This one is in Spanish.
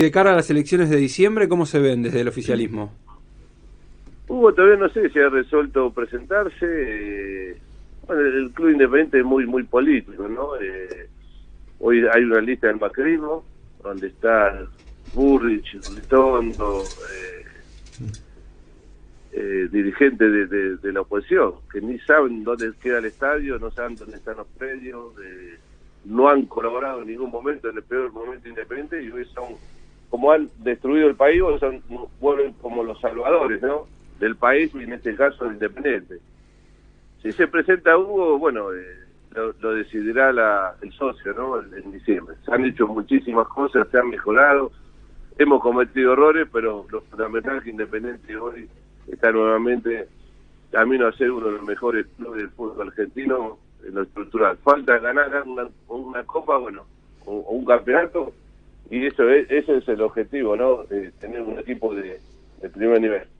De cara a las elecciones de diciembre, ¿cómo se ven desde el oficialismo? Hugo todavía no sé si ha resuelto presentarse. Bueno, el Club Independiente es muy político, ¿no? Hoy hay una lista del macrismo, donde está Burrich, Ritondo, dirigentes de la oposición, que ni saben dónde queda el estadio, no saben dónde están los predios, no han colaborado en ningún momento, en el peor momento Independiente, y hoy son, como han destruido el país, hoy vuelven como los salvadores, ¿no?, del país, y en este caso el Independiente. Si se presenta Hugo, bueno, lo decidirá el socio, ¿no?, en diciembre. Se han hecho muchísimas cosas, se han mejorado, hemos cometido errores, pero lo fundamental es que Independiente hoy está nuevamente camino a ser uno de los mejores clubes del fútbol argentino en lo estructural. Falta ganar una copa, bueno, o un campeonato, y ese es el objetivo, ¿no?, tener un equipo de primer nivel.